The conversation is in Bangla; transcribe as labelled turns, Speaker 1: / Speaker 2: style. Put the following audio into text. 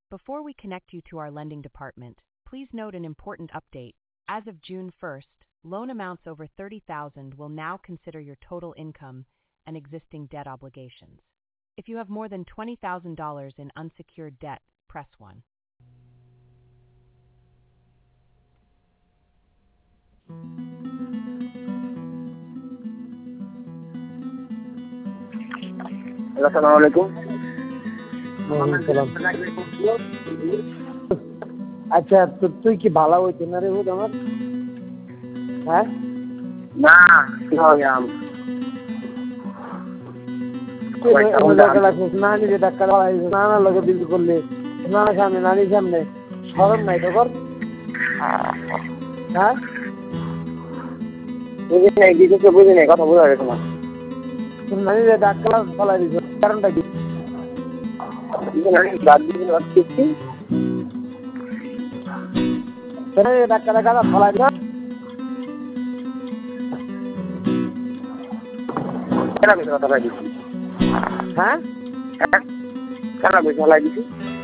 Speaker 1: Before we connect you to our lending department, please note an important update. As of June 1st, loan amounts over $30,000 will now consider your total income and existing debt obligations. If you have more than $20,000 in unsecured debt, press 1.
Speaker 2: আসসালামু আলাইকুম।
Speaker 3: আচ্ছা, তো তুই কি ভালো হইতে না রে আমার? হ্যাঁ
Speaker 2: না কি হবে আম
Speaker 3: নানি যে ডাক্তার নানা লোকে বিল করলে নানা সামনে নানির সামনে সরম নাই তো কর। হ্যাঁ
Speaker 2: বুঝি নাই কিছু বুঝি নাই, কথা বোঝা গেছে না।
Speaker 3: নানি যে ডাক্তার ফলাই দিছ কারণটা কি? ডাক্তার গাড়া ফলাই দিল
Speaker 2: কেন কথা দিছি?
Speaker 3: হ্যাঁ
Speaker 2: কেন ফলাই দিছি?